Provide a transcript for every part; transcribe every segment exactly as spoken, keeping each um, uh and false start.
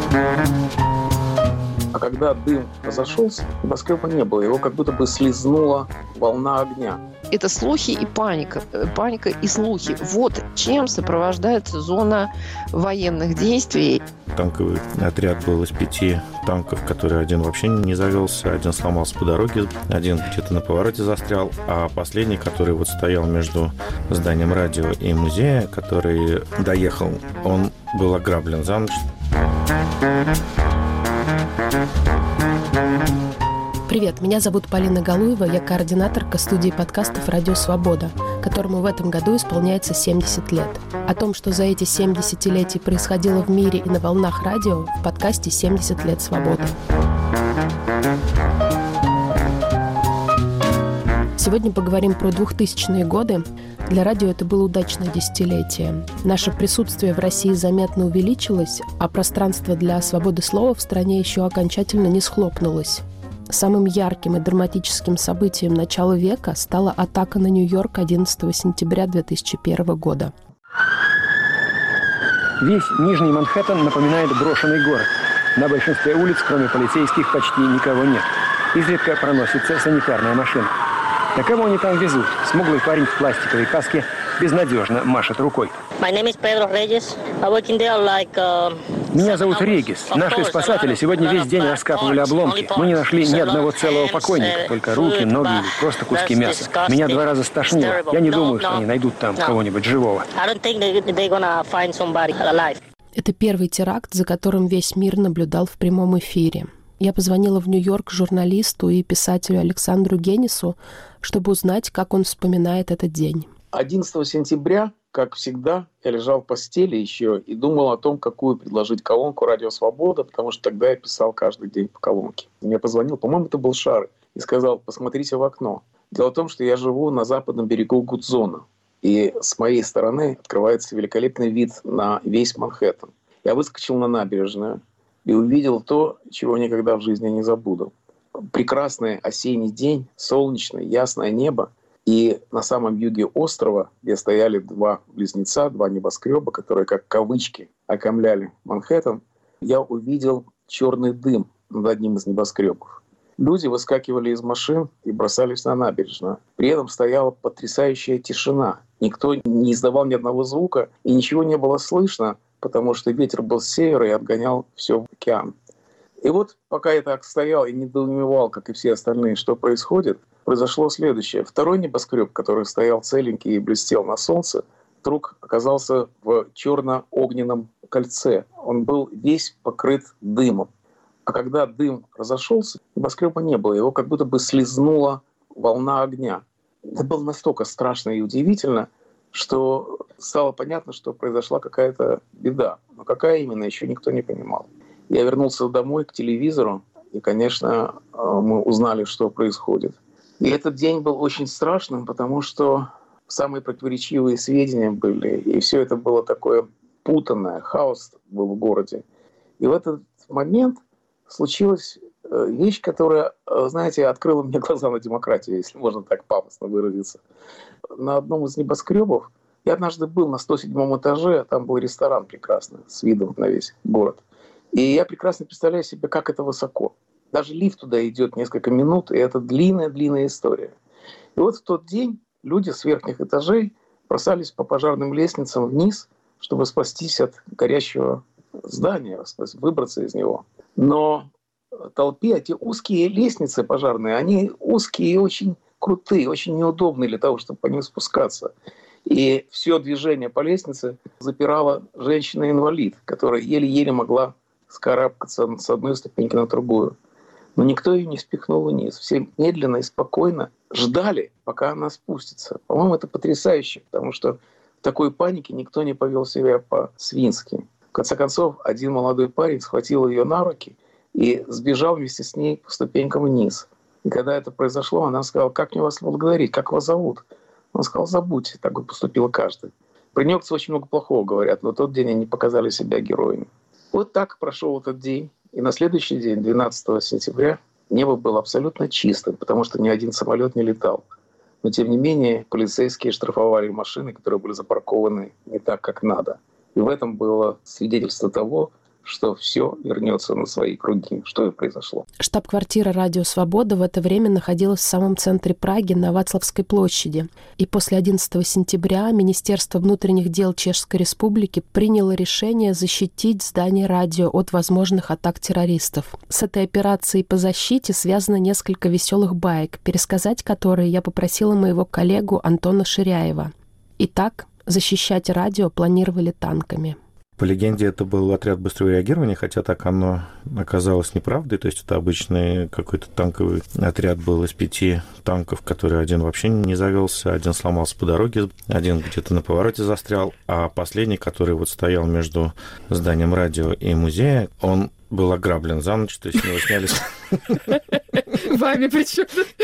А когда дым разошелся, небоскреба не было. Его как будто бы слезнула волна огня. Это слухи и паника. Паника и слухи. Вот чем сопровождается зона военных действий. Танковый отряд был из пяти танков, который один вообще не завелся, один сломался по дороге, один где-то на повороте застрял, а последний, который вот стоял между зданием радио и музея, который доехал, он был ограблен за ночь. Привет, меня зовут Полина Галуева, я координаторка студии подкастов «Радио Свобода», которому в этом году исполняется семьдесят лет. О том, что за эти семь десятилетий происходило в мире и на волнах радио, в подкасте «семьдесят лет свободы». Сегодня поговорим про двухтысячные годы. Для радио это было удачное десятилетие. Наше присутствие в России заметно увеличилось, а пространство для свободы слова в стране еще окончательно не схлопнулось. Самым ярким и драматическим событием начала века стала атака на Нью-Йорк одиннадцатого сентября две тысячи первого года. Весь Нижний Манхэттен напоминает брошенный город. На большинстве улиц, кроме полицейских, почти никого нет. Изредка проносится санитарная машина. Да кого они там везут? Смуглый парень в пластиковой каске безнадежно машет рукой. Меня зовут Регис. Наши спасатели сегодня весь день раскапывали обломки. Мы не нашли ни одного целого покойника, только руки, ноги или просто куски мяса. Меня два раза стошнило. Я не думаю, что они найдут там кого-нибудь живого. Это первый теракт, за которым весь мир наблюдал в прямом эфире. Я позвонила в Нью-Йорк журналисту и писателю Александру Генису, чтобы узнать, как он вспоминает этот день. одиннадцатого сентября, как всегда, я лежал в постели еще и думал о том, какую предложить колонку «Радио Свобода», потому что тогда я писал каждый день по колонке. Мне позвонил, по-моему, это был Шары, и сказал: посмотрите в окно. Дело в том, что я живу на западном берегу Гудзона, и с моей стороны открывается великолепный вид на весь Манхэттен. Я выскочил на набережную и увидел то, чего никогда в жизни не забуду. Прекрасный осенний день, солнечное, ясное небо. И на самом юге острова, где стояли два близнеца, два небоскреба, которые как кавычки окаймляли Манхэттен, я увидел черный дым над одним из небоскребов. Люди выскакивали из машин и бросались на набережную. При этом стояла потрясающая тишина. Никто не издавал ни одного звука, и ничего не было слышно, потому что ветер был с севера и отгонял все в океан. И вот пока я так стоял и недоумевал, как и все остальные, что происходит, произошло следующее. Второй небоскреб, который стоял целенький и блестел на солнце, вдруг оказался в черно-огненном кольце. Он был весь покрыт дымом. А когда дым разошелся, небоскреба не было. Его как будто бы слезнула волна огня. Это было настолько страшно и удивительно, что стало понятно, что произошла какая-то беда. Но какая именно, еще никто не понимал. Я вернулся домой к телевизору, и, конечно, мы узнали, что происходит. И этот день был очень страшным, потому что самые противоречивые сведения были, и все это было такое путанное, хаос был в городе. И в этот момент случилась вещь, которая, знаете, открыла мне глаза на демократию, если можно так пафосно выразиться. На одном из небоскребов я однажды был на сто седьмом этаже, там был ресторан прекрасный, с видом на весь город. И я прекрасно представляю себе, как это высоко. Даже лифт туда идет несколько минут, и это длинная-длинная история. И вот в тот день люди с верхних этажей бросались по пожарным лестницам вниз, чтобы спастись от горящего здания, выбраться из него. Но толпе эти узкие лестницы пожарные, они узкие и очень крутые, очень неудобные для того, чтобы по ним спускаться. И все движение по лестнице запирала женщина-инвалид, которая еле-еле могла скарабкаться с одной ступеньки на другую. Но никто ее не спихнул вниз. Все медленно и спокойно ждали, пока она спустится. По-моему, это потрясающе, потому что в такой панике никто не повел себя по-свински. В конце концов, один молодой парень схватил ее на руки и сбежал вместе с ней по ступенькам вниз. И когда это произошло, она сказала: как мне вас благодарить, как вас зовут? Он сказал: забудьте, так бы поступил каждый. Про нью-йоркцев очень много плохого говорят, но в тот день они показали себя героями. Вот так прошел этот день. И на следующий день, двенадцатого сентября, небо было абсолютно чистым, потому что ни один самолет не летал. Но, тем не менее, полицейские штрафовали машины, которые были запаркованы не так, как надо. И в этом было свидетельство того, что все вернется на свои круги, что и произошло. Штаб-квартира «Радио Свобода» в это время находилась в самом центре Праги на Вацлавской площади. И после одиннадцатого сентября Министерство внутренних дел Чешской Республики приняло решение защитить здание радио от возможных атак террористов. С этой операцией по защите связано несколько веселых баек, пересказать которые я попросила моего коллегу Антона Ширяева. Итак, защищать радио планировали танками. По легенде, это был отряд быстрого реагирования, хотя так оно оказалось неправдой. То есть это обычный какой-то танковый отряд был из пяти танков, который один вообще не завелся, один сломался по дороге, один где-то на повороте застрял, а последний, который вот стоял между зданием радио и музея, он был ограблен за ночь, то есть с него снялись... Вами причем?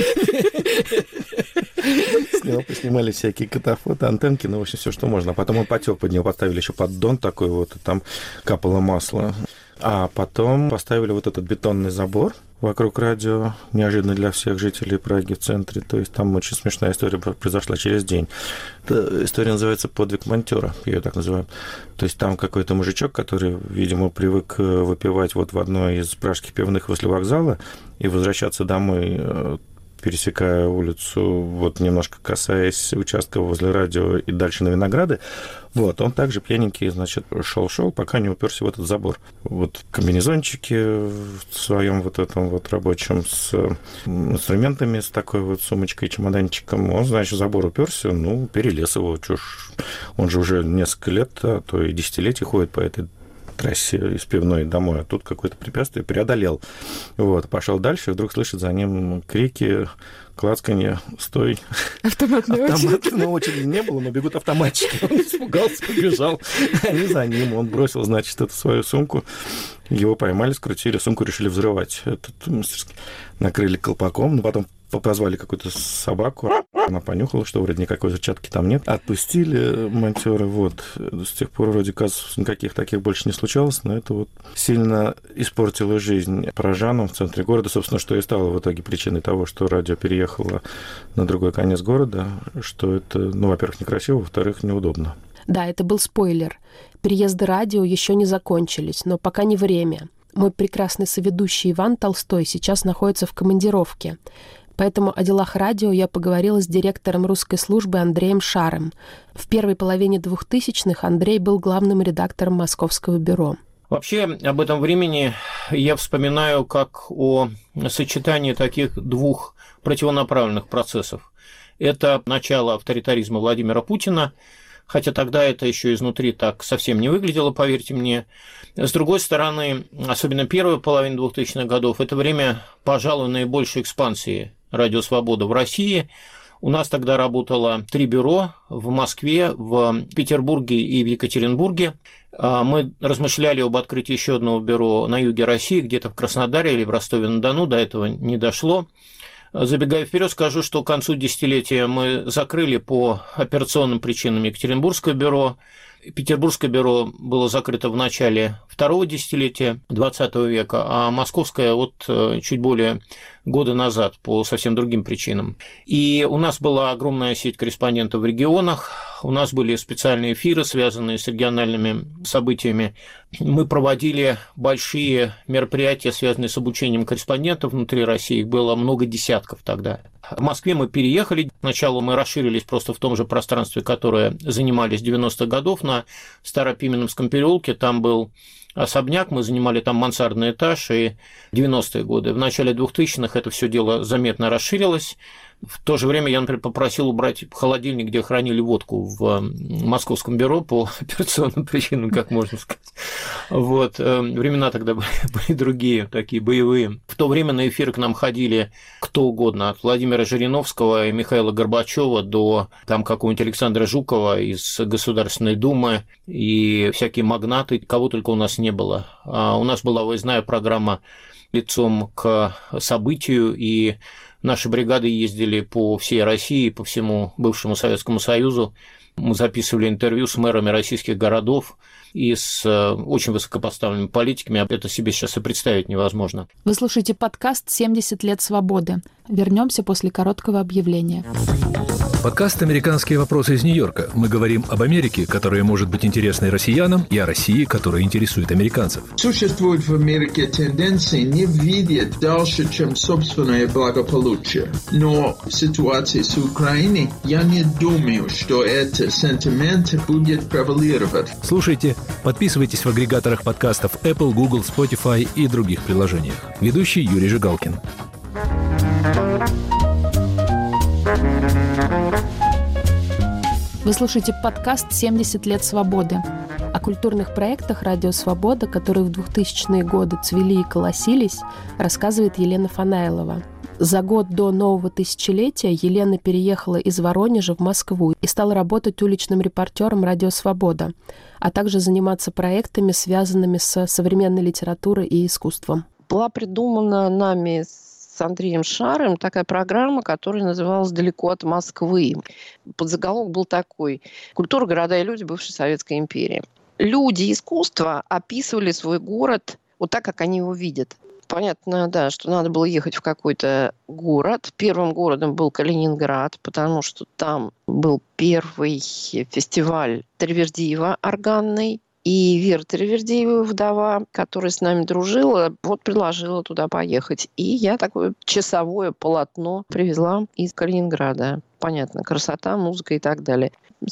С него поснимали всякие катафоты, антенки, ну, в общем, все, что можно. А потом он потек, под него поставили еще поддон такой вот, и там капало масло. А потом поставили вот этот бетонный забор вокруг радио, неожиданно для всех жителей Праги в центре. То есть там очень смешная история произошла через день. Эта история называется «Подвиг монтера», я ее так называю. То есть там какой-то мужичок, который, видимо, привык выпивать вот в одной из пражских пивных возле вокзала и возвращаться домой, пересекая улицу, вот немножко касаясь участка возле радио и дальше на Винограды, вот, он также пьяненький, значит, шел-шел, пока не уперся в этот забор. Вот в комбинезончике в своем вот этом вот рабочем с инструментами, с такой вот сумочкой, чемоданчиком, он, значит, в забор уперся, ну, перелез его, чушь. Он же уже несколько лет, а то и десятилетий ходит по этой трассе из пивной домой, а тут какое-то препятствие преодолел. Вот, пошел дальше, и вдруг слышит за ним крики, клацканье, стой. Автоматная очередь. Автоматной очереди не было, но бегут автоматчики. Он испугался, побежал. Они за ним. Он бросил, значит, эту свою сумку. Его поймали, скрутили, сумку решили взрывать. Этот мастерски накрыли колпаком, но потом позвали какую-то собаку. Она понюхала, что вроде никакой зачатки там нет. Отпустили монтёра, вот. С тех пор вроде казусов никаких таких больше не случалось, но это вот сильно испортило жизнь парижанам в центре города. Собственно, что и стало в итоге причиной того, что радио переехало на другой конец города, что это, ну, во-первых, некрасиво, во-вторых, неудобно. Да, это был спойлер. Переезды радио еще не закончились, но пока не время. Мой прекрасный соведущий Иван Толстой сейчас находится в командировке. Поэтому о делах радио я поговорила с директором русской службы Андреем Шаром. В первой половине двухтысячных Андрей был главным редактором Московского бюро. Вообще, об этом времени я вспоминаю как о сочетании таких двух противонаправленных процессов. Это начало авторитаризма Владимира Путина, хотя тогда это еще изнутри так совсем не выглядело, поверьте мне. С другой стороны, особенно первая половина двухтысячных годов, это время, пожалуй, наибольшей экспансии «Радио Свобода» в России. У нас тогда работало три бюро в Москве, в Петербурге и в Екатеринбурге. Мы размышляли об открытии еще одного бюро на юге России, где-то в Краснодаре или в Ростове-на-Дону, до этого не дошло. Забегая вперед, скажу, что к концу десятилетия мы закрыли по операционным причинам Екатеринбургское бюро. Петербургское бюро было закрыто в начале второго десятилетия двадцатого века, а московское вот чуть более года назад по совсем другим причинам. И у нас была огромная сеть корреспондентов в регионах, у нас были специальные эфиры, связанные с региональными событиями. Мы проводили большие мероприятия, связанные с обучением корреспондентов внутри России, их было много десятков тогда. В Москве мы переехали. Сначала мы расширились просто в том же пространстве, которое занимались в девяностых годов на Старопименовском переулке. Там был особняк, мы занимали там мансардный этаж, и в девяностые годы. В начале двухтысячных это все дело заметно расширилось. В то же время я, например, попросил убрать холодильник, где хранили водку в московском бюро по операционным причинам, как можно сказать. Вот. Времена тогда были, были другие, такие боевые. В то время на эфиры к нам ходили кто угодно, от Владимира Жириновского и Михаила Горбачева до там какого-нибудь Александра Жукова из Государственной Думы и всякие магнаты, кого только у нас не было. А у нас была выездная программа лицом к событию, и наши бригады ездили по всей России, по всему бывшему Советскому Союзу. Мы записывали интервью с мэрами российских городов. и с очень высокопоставленными политиками. Это себе сейчас и представить невозможно. Вы слушаете подкаст «семьдесят лет свободы». Вернемся после короткого объявления. Подкаст «Американские вопросы» из Нью-Йорка. Мы говорим об Америке, которая может быть интересной россиянам, и о России, которая интересует американцев. Существует в Америке тенденции не видеть дальше, чем собственное благополучие. Но в ситуации с Украиной я не думаю, что этот сентимент будет превалировать. Слушайте, подписывайтесь в агрегаторах подкастов Apple, Google, Spotify и других приложениях. Ведущий Юрий Жигалкин. Вы слушаете подкаст «семьдесят лет свободы». О культурных проектах «Радио Свобода», которые в двухтысячные годы цвели и колосились, рассказывает Елена Фанайлова. За год до нового тысячелетия Елена переехала из Воронежа в Москву и стала работать уличным репортером «Радио Свобода», а также заниматься проектами, связанными с современной литературой и искусством. Была придумана нами с Андреем Шарым такая программа, которая называлась «Далеко от Москвы». Подзаголовок был такой: «Культура, города и люди бывшей Советской империи». Люди искусства описывали свой город вот так, как они его видят. Понятно, да, что надо было ехать в какой-то город. Первым городом был Калининград, потому что там был первый фестиваль Таривердиева органный. И Вера Таривердиева, вдова, которая с нами дружила, вот предложила туда поехать. И я такое часовое полотно привезла из Калининграда. Понятно, красота, музыка и так далее.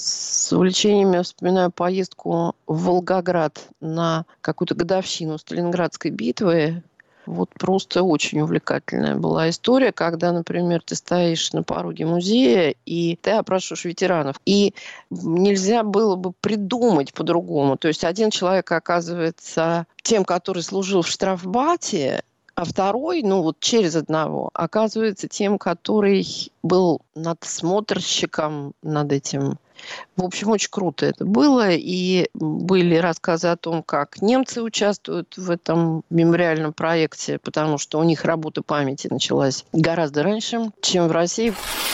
С увлечениями вспоминаю поездку в Волгоград на какую-то годовщину Сталинградской битвы. Вот просто очень увлекательная была история, когда, например, ты стоишь на пороге музея, и ты опрашиваешь ветеранов. И нельзя было бы придумать по-другому. То есть один человек оказывается тем, который служил в штрафбате, а второй, ну вот через одного, оказывается тем, который был надсмотрщиком над этим. В общем, очень круто это было. И были рассказы о том, как немцы участвуют в этом мемориальном проекте, потому что у них работа памяти началась гораздо раньше, чем в России.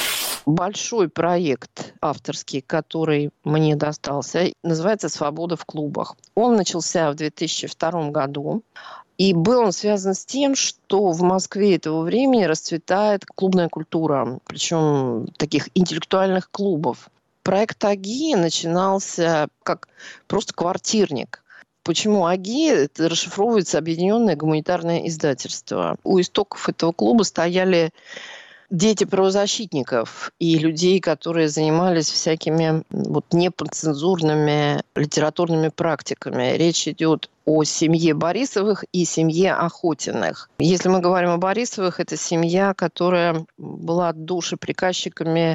Большой проект авторский, который мне достался, называется «Свобода в клубах». Он начался в две тысячи втором году. И был он связан с тем, что в Москве этого времени расцветает клубная культура, причем таких интеллектуальных клубов. Проект АГИ начинался как просто квартирник. Почему АГИ? Это расшифровывается Объединенное гуманитарное издательство. У истоков этого клуба стояли дети правозащитников и людей, которые занимались всякими вот неподцензурными литературными практиками. Речь идет о семье Борисовых и семье Охотиных. Если мы говорим о Борисовых, это семья, которая была душеприказчиками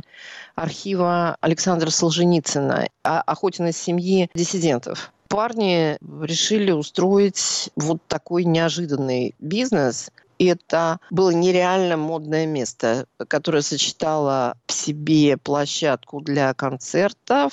архива Александра Солженицына, а Охотина семьи диссидентов. Парни решили устроить вот такой неожиданный бизнес. Это было нереально модное место, которое сочетало в себе площадку для концертов,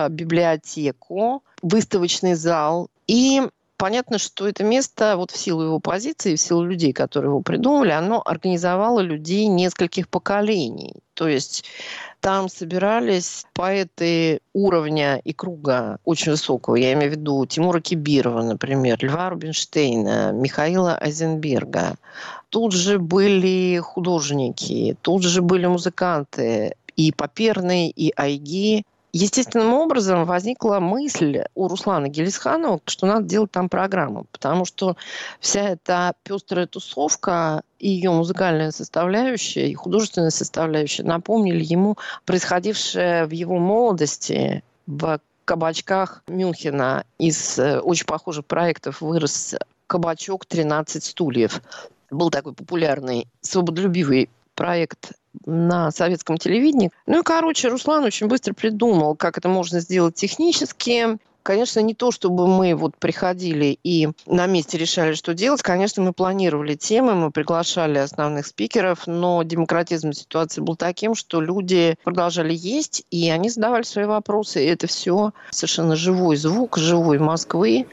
библиотеку, выставочный зал. И понятно, что это место, вот в силу его позиции, в силу людей, которые его придумали, оно организовало людей нескольких поколений. То есть там собирались поэты уровня и круга очень высокого. Я имею в виду Тимура Кибирова, например, Льва Рубинштейна, Михаила Айзенберга. Тут же были художники, тут же были музыканты, и Паперный, и Айги. Естественным образом возникла мысль у Руслана Гелисханова, что надо делать там программу, потому что вся эта пестрая тусовка и ее музыкальная составляющая, и художественная составляющая напомнили ему происходившее в его молодости в кабачках Мюнхена. Из очень похожих проектов вырос кабачок «тринадцать стульев». Был такой популярный, свободолюбивый проект на советском телевидении. Ну и, короче, Руслан очень быстро придумал, как это можно сделать технически. Конечно, не то, чтобы мы вот приходили и на месте решали, что делать. Конечно, мы планировали темы, мы приглашали основных спикеров, но демократизм ситуации был таким, что люди продолжали есть, и они задавали свои вопросы. И это все совершенно живой звук, живой Москвы.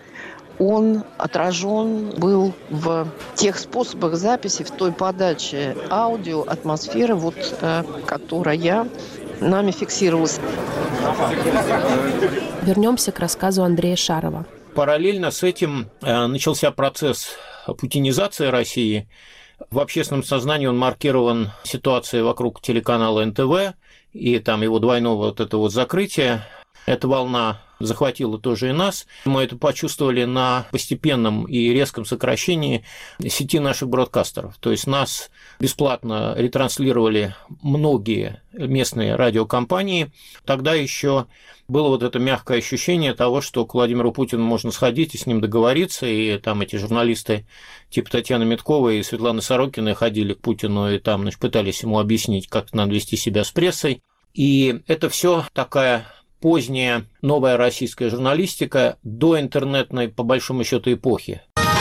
Он отражен был в тех способах записи, в той подаче аудио, атмосферы, вот, э, которая нами фиксировалась. Вернемся к рассказу Андрея Шарова. Параллельно с этим начался процесс путинизации России. В общественном сознании он маркирован ситуацией вокруг телеканала эн тэ вэ и там его двойного вот этого вот закрытия. Эта волна захватила тоже и нас. Мы это почувствовали на постепенном и резком сокращении сети наших бродкастеров. То есть нас бесплатно ретранслировали многие местные радиокомпании. Тогда еще было вот это мягкое ощущение того, что к Владимиру Путину можно сходить и с ним договориться, и там эти журналисты типа Татьяны Митковой и Светланы Сорокиной ходили к Путину и там, значит, пытались ему объяснить, как надо вести себя с прессой. И это все такая поздняя новая российская журналистика до интернетной, по большому счету, эпохи.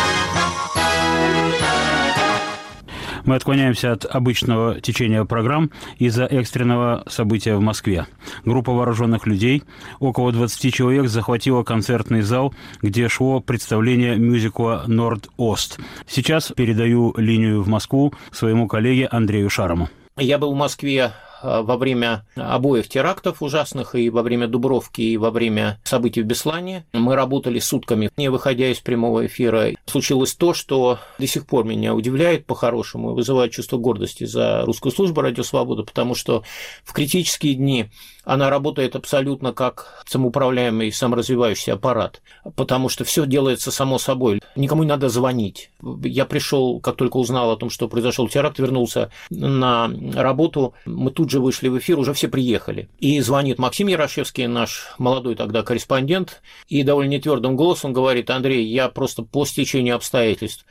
Мы отклоняемся от обычного течения программ из-за экстренного события в Москве. Группа вооруженных людей, около двадцати человек, захватила концертный зал, где шло представление мюзикла «Норд-Ост». Сейчас передаю линию в Москву своему коллеге Андрею Шарому. Я был в Москве во время обоих терактов ужасных, и во время Дубровки, и во время событий в Беслане. Мы работали сутками, не выходя из прямого эфира. Случилось то, что до сих пор меня удивляет по-хорошему и вызывает чувство гордости за русскую службу «Радио Свобода», потому что в критические дни она работает абсолютно как самоуправляемый, саморазвивающийся аппарат, потому что все делается само собой. Никому не надо звонить. Я пришел, как только узнал о том, что произошел теракт, вернулся на работу, мы тут же вышли в эфир, уже все приехали. И звонит Максим Ярошевский, наш молодой тогда корреспондент, и довольно нетвердым голосом говорит: Андрей, я просто по стечению обстоятельств.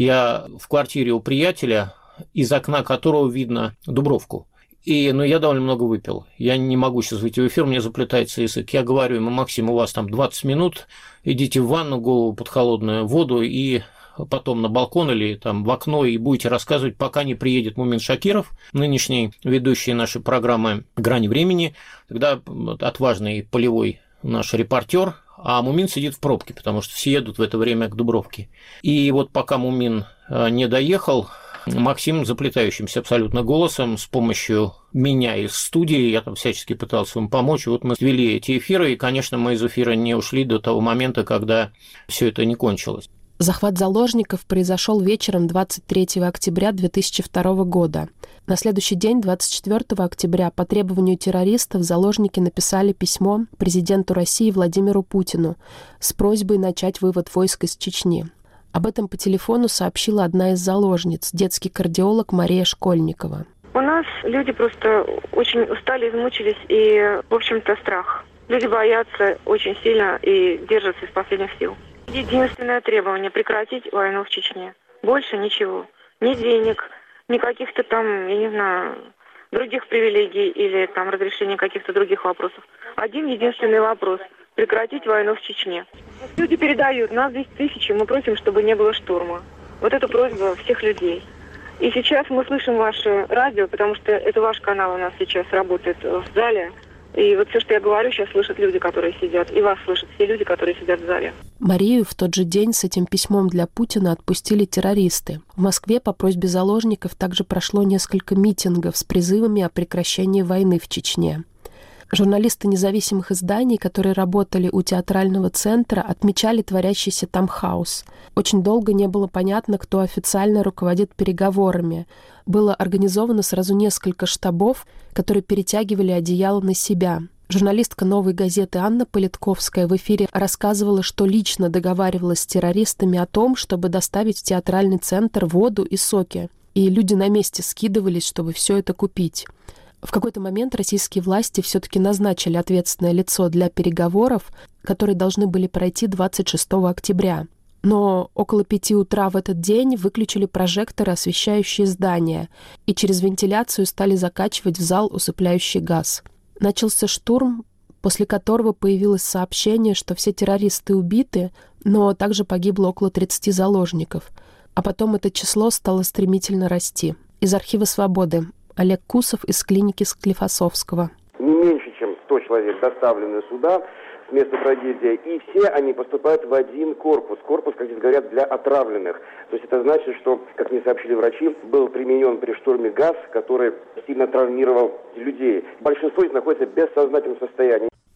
Я в квартире у приятеля, из окна которого видно Дубровку. И, ну, я довольно много выпил. Я не могу сейчас выйти в эфир, мне заплетается язык. Я говорю ему: Максим, у вас там двадцать минут, идите в ванну, голову под холодную воду и потом на балкон или там в окно и будете рассказывать, пока не приедет Мумин Шакиров, нынешний ведущий нашей программы «Грани времени». Тогда отважный полевой наш репортер, а Мумин сидит в пробке, потому что все едут в это время к Дубровке. И вот пока Мумин не доехал, Максим заплетающимся абсолютно голосом с помощью меня из студии, я там всячески пытался ему помочь, вот мы вели эти эфиры, и, конечно, мы из эфира не ушли до того момента, когда все это не кончилось. Захват заложников произошел вечером двадцать третьего октября две тысячи второго года. На следующий день, двадцать четвёртого октября, по требованию террористов заложники написали письмо президенту России Владимиру Путину с просьбой начать вывод войск из Чечни. Об этом по телефону сообщила одна из заложниц, детский кардиолог Мария Школьникова. У нас люди просто очень устали, измучились, и, в общем-то, страх. Люди боятся очень сильно и держатся из последних сил. Единственное требование – прекратить войну в Чечне. Больше ничего. Ни денег, ни каких-то там, я не знаю, других привилегий или там разрешения каких-то других вопросов. Один единственный вопрос – прекратить войну в Чечне. Люди передают, нас здесь тысячи, мы просим, чтобы не было штурма. Вот это просьба всех людей. И сейчас мы слышим ваше радио, потому что это ваш канал у нас сейчас работает в зале. И вот все, что я говорю, сейчас слышат люди, которые сидят. И вас слышат все люди, которые сидят в зале. Марию в тот же день с этим письмом для Путина отпустили террористы. В Москве по просьбе заложников также прошло несколько митингов с призывами о прекращении войны в Чечне. Журналисты независимых изданий, которые работали у театрального центра, отмечали творящийся там хаос. Очень долго не было понятно, кто официально руководит переговорами. Было организовано сразу несколько штабов, которые перетягивали одеяло на себя. Журналистка «Новой газеты» Анна Политковская в эфире рассказывала, что лично договаривалась с террористами о том, чтобы доставить в театральный центр воду и соки. И люди на месте скидывались, чтобы все это купить. В какой-то момент российские власти все-таки назначили ответственное лицо для переговоров, которые должны были пройти двадцать шестого октября. Но около пяти утра в этот день выключили прожекторы, освещающие здание, и через вентиляцию стали закачивать в зал усыпляющий газ. Начался штурм, после которого появилось сообщение, что все террористы убиты, но также погибло около тридцати заложников. А потом это число стало стремительно расти. Из архива «Свободы» Олег Кусов из клиники Склифосовского. Не меньше, чем сто человек доставлены сюда с места трагедии, и все они поступают в один корпус. Корпус, как здесь говорят, для отравленных. То есть это значит, что, как мне сообщили врачи, был применен при штурме газ, который сильно травмировал людей. Большинство из них находится в бессознательном состоянии.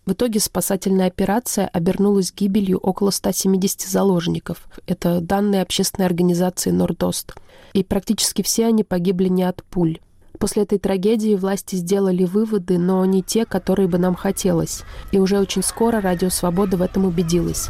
В итоге спасательная операция обернулась гибелью около ста семидесяти заложников. Это данные общественной организации «Норд-Ост». И практически все они погибли не от пуль. После этой трагедии власти сделали выводы, но не те, которые бы нам хотелось. И уже очень скоро Радио Свобода в этом убедилась.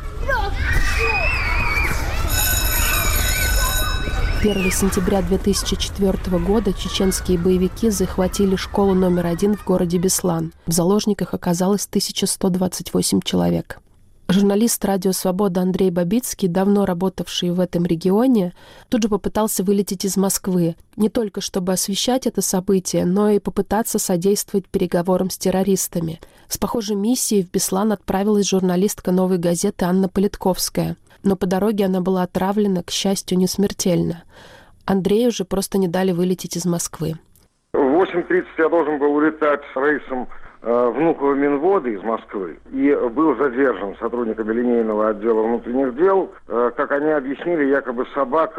первого сентября две тысячи четвёртого года чеченские боевики захватили школу номер один в городе Беслан. В заложниках оказалось тысяча сто двадцать восемь человек. Журналист «Радио Свобода» Андрей Бабицкий, давно работавший в этом регионе, тут же попытался вылететь из Москвы, не только чтобы освещать это событие, но и попытаться содействовать переговорам с террористами. С похожей миссией в Беслан отправилась журналистка «Новой газеты» Анна Политковская. Но по дороге она была отравлена, к счастью, не смертельно. Андрею же просто не дали вылететь из Москвы. В восемь тридцать я должен был улетать с рейсом э, Внуково Минводы из Москвы и был задержан сотрудниками линейного отдела внутренних дел. Э, как они объяснили, якобы собака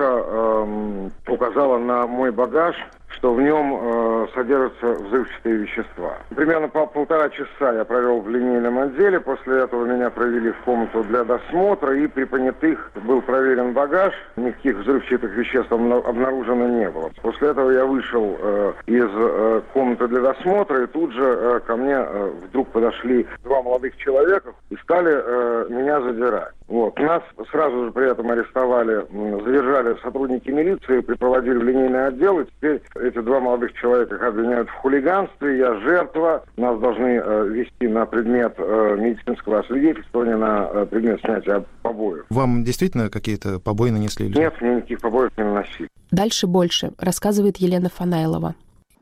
э, указала на мой багаж, что в нем э, содержатся взрывчатые вещества. Примерно по полтора часа я провел в линейном отделе. После этого меня провели в комнату для досмотра, и при понятых был проверен багаж. Никаких взрывчатых веществ обнаружено не было. После этого я вышел э, из э, комнаты для досмотра, и тут же э, ко мне э, вдруг подошли два молодых человека и стали э, меня задирать. Вот. Нас сразу же при этом арестовали, задержали сотрудники милиции, припроводили в линейный отдел, и теперь эти два молодых человека их обвиняют в хулиганстве, я жертва, нас должны э, вести на предмет э, медицинского освидетельствования, на э, предмет снятия побоев. Вам действительно какие-то побои нанесли? Или... Нет, мне никаких побоев не наносили. Дальше больше, рассказывает Елена Фанайлова.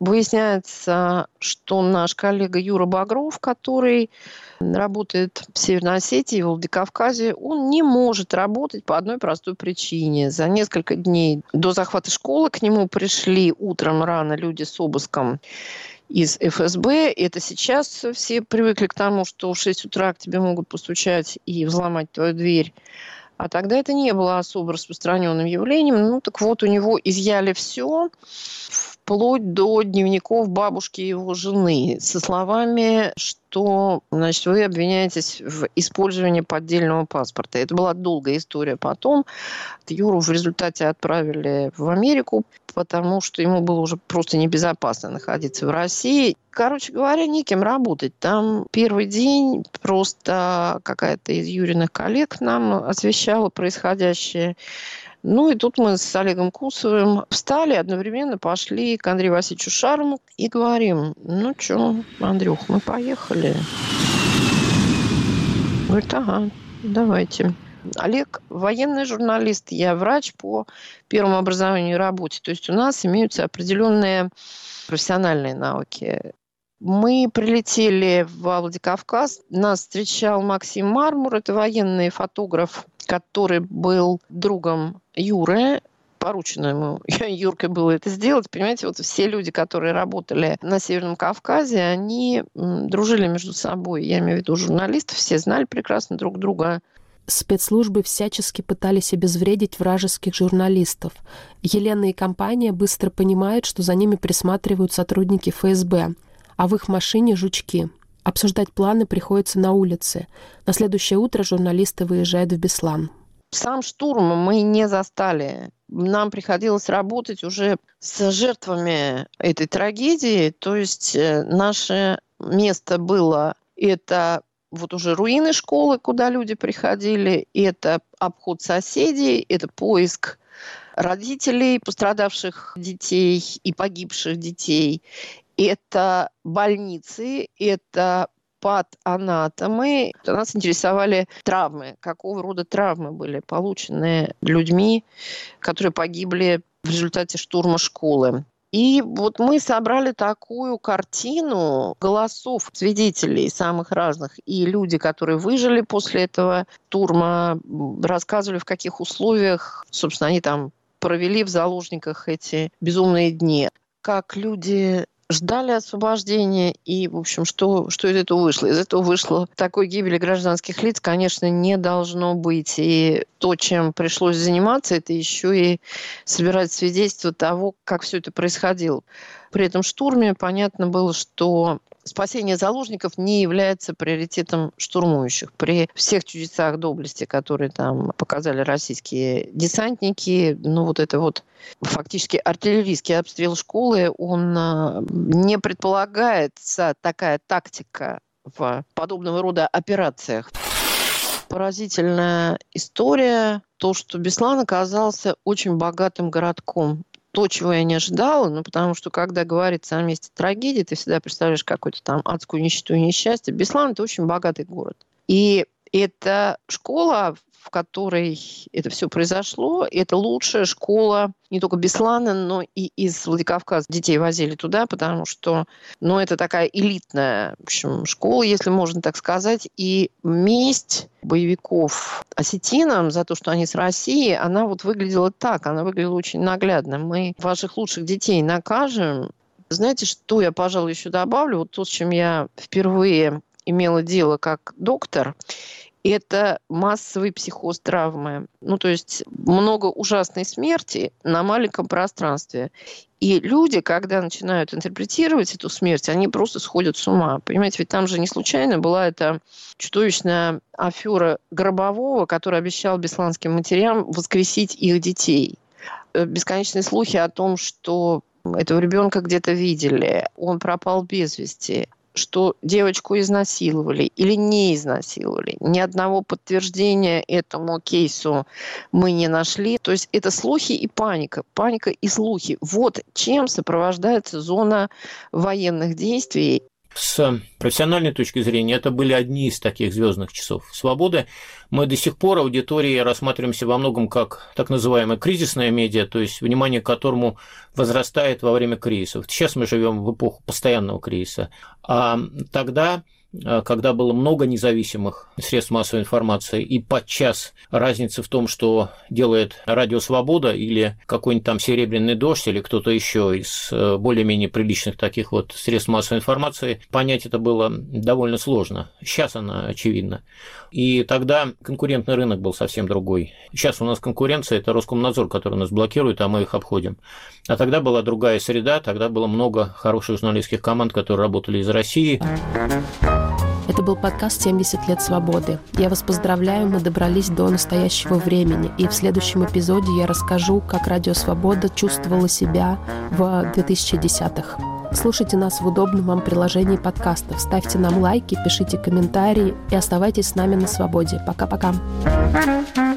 Выясняется, что наш коллега Юра Багров, который работает в Северной Осетии, в Владикавказе, он не может работать по одной простой причине. За несколько дней до захвата школы к нему пришли утром рано люди с обыском из эф эс бэ. Это сейчас все привыкли к тому, что в шесть утра к тебе могут постучать и взломать твою дверь. А тогда это не было особо распространенным явлением. Ну, так вот, у него изъяли все, вплоть до дневников бабушки его жены, со словами, что, значит, вы обвиняетесь в использовании поддельного паспорта. Это была долгая история. Потом Юру в результате отправили в Америку, потому что ему было уже просто небезопасно находиться в России. Короче говоря, некем работать. Там первый день просто какая-то из Юриных коллег нам освещала происходящее. Ну и тут мы с Олегом Кусовым встали, одновременно пошли к Андрею Васильевичу Шарму и говорим: ну что, Андрюх, мы поехали. Говорит: ага, давайте. Олег военный журналист, я врач по первому образованию и работе. То есть у нас имеются определенные профессиональные навыки. Мы прилетели в Владикавказ, нас встречал Максим Мармур, это военный фотограф, который был другом Юры, поручено ему Юркой было это сделать. Понимаете, вот все люди, которые работали на Северном Кавказе, они дружили между собой. Я имею в виду журналистов, все знали прекрасно друг друга. Спецслужбы всячески пытались обезвредить вражеских журналистов. Елена и компания быстро понимают, что за ними присматривают сотрудники эф эс бэ, а в их машине жучки. Обсуждать планы приходится на улице. На следующее утро журналисты выезжают в Беслан. Сам штурм мы не застали. Нам приходилось работать уже с жертвами этой трагедии. То есть наше место было это вот уже руины школы, куда люди приходили, это обход соседей, это поиск родителей пострадавших детей и погибших детей, это больницы, это патанатомы. Нас интересовали травмы, какого рода травмы были получены людьми, которые погибли в результате штурма школы. И вот мы собрали такую картину голосов свидетелей самых разных. И люди, которые выжили после этого штурма, рассказывали, в каких условиях, собственно, они там провели в заложниках эти безумные дни. Как люди ждали освобождения и, в общем, что, что из этого вышло? Из этого вышло такой гибели гражданских лиц, конечно, не должно быть. И то, чем пришлось заниматься, это еще и собирать свидетельства того, как все это происходило. При этом штурме понятно было, что спасение заложников не является приоритетом штурмующих. При всех чудесах доблести, которые там показали российские десантники, ну вот это вот фактически артиллерийский обстрел школы, он не предполагается такая тактика в подобного рода операциях. Поразительная история, то, что Беслан оказался очень богатым городком. То, чего я не ожидала, ну, потому что, когда говорится о месте трагедии, ты всегда представляешь какую-то там адскую нищету и несчастье. Беслан – это очень богатый город. И это школа, в которой это все произошло, это лучшая школа не только Беслана, но и из Владикавказа. Детей возили туда, потому что, ну, это такая элитная, в общем, школа, если можно так сказать. И месть боевиков осетинам за то, что они с Россией, она вот выглядела так, она выглядела очень наглядно. Мы ваших лучших детей накажем. Знаете, что я, пожалуй, еще добавлю? Вот то, с чем я впервые имела дело как доктор, это массовые психоз-травмы. Ну, то есть много ужасной смерти на маленьком пространстве. И люди, когда начинают интерпретировать эту смерть, они просто сходят с ума. Понимаете, ведь там же не случайно была эта чудовищная афера Гробового, который обещал бесланским матерям воскресить их детей. Бесконечные слухи о том, что этого ребенка где-то видели, он пропал без вести, что девочку изнасиловали или не изнасиловали. Ни одного подтверждения этому кейсу мы не нашли. То есть это слухи и паника. Паника и слухи. Вот чем сопровождается зона военных действий. С профессиональной точки зрения, это были одни из таких звездных часов свободы. Мы до сих пор аудиторией рассматриваемся во многом как так называемая кризисная медиа, то есть внимание к которому возрастает во время кризисов. Сейчас мы живем в эпоху постоянного кризиса. А тогда, когда было много независимых средств массовой информации, и подчас разница в том, что делает Радио Свобода или какой-нибудь там Серебряный дождь или кто-то еще из более-менее приличных таких вот средств массовой информации, понять это было довольно сложно. Сейчас она очевидна. И тогда конкурентный рынок был совсем другой. Сейчас у нас конкуренция – это Роскомнадзор, который нас блокирует, а мы их обходим. А тогда была другая среда, тогда было много хороших журналистских команд, которые работали из России. Это был подкаст «семьдесят лет свободы». Я вас поздравляю, мы добрались до настоящего времени. И в следующем эпизоде я расскажу, как Радио Свобода чувствовала себя в двухтысячных. Слушайте нас в удобном вам приложении подкастов. Ставьте нам лайки, пишите комментарии и оставайтесь с нами на свободе. Пока-пока.